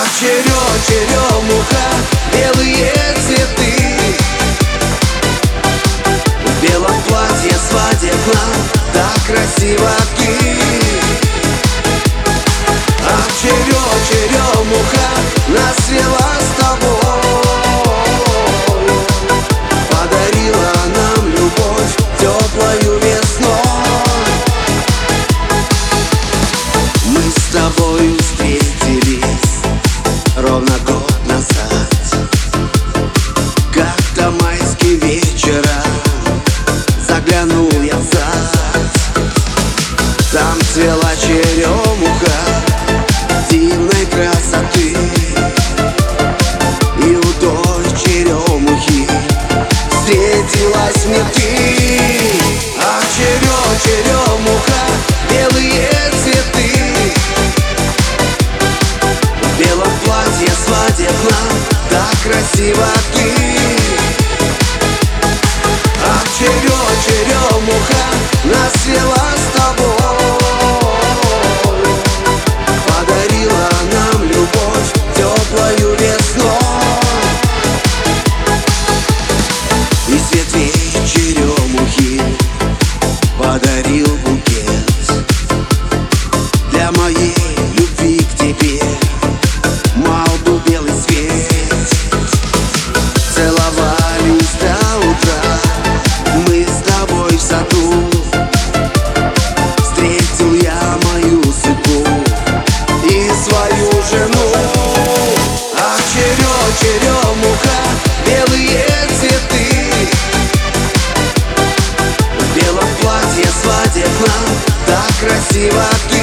Черемуха, белые цветы, в белом платье свадебном, так красиво ты. Черемуха нас свела с тобой, подарила нам любовь теплою весной. Мы с тобою встретились ровно год назад. Как-то майский вечером заглянул я в сад. Там цвела черемуха дивной красоты, и у той черемухи встретилась мне ты. Ах, черемуха, белые цветы, в белом платье свадебном, так красиво ты. Ах, черемуха нас свела с тобой, подарила нам любовь теплою весной. Из ветвей черемухи подарил букет для моей любви к тебе. Мал был белый свет, целовались до утра мы с тобой в саду. Встретил я мою судьбу и свою жену. Ах, черемуха, белые цветы, в белом платье свадебном, так красиво ты.